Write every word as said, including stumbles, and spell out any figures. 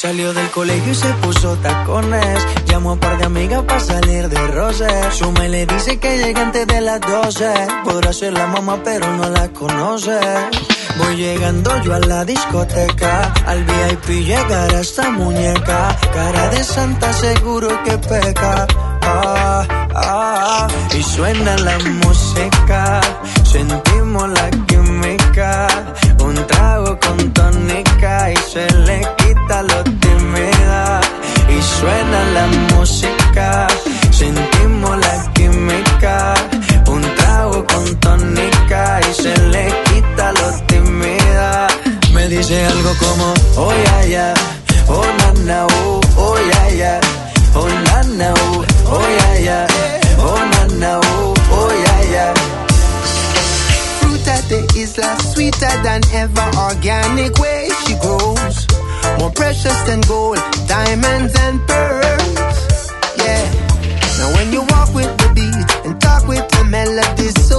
Salió del colegio y se puso tacones. Llamó a un par de amigas para salir de roce. Suma y le dice que llegue antes de las doce. Podrá ser la mamá pero no la conoce. Voy llegando yo a la discoteca. Al V I P llegará esta muñeca. Cara de santa seguro que peca. Ah, ah, y suena la música. Sentimos la química. Un trago con tónica y se le quita lo tímida. Y suena la música. Sentimos la química. Un trago con tónica y se le quita lo tímida. Me dice algo como oh yeah yeah, oh na na oh, oh yeah yeah, oh na na oh, oh yeah yeah, oh na na oh, oh yeah yeah. Fruta de isla, sweeter than ever, organic way she grows, more precious than gold, diamonds and pearls. Yeah. Now when you walk with the beat and talk with the melody, so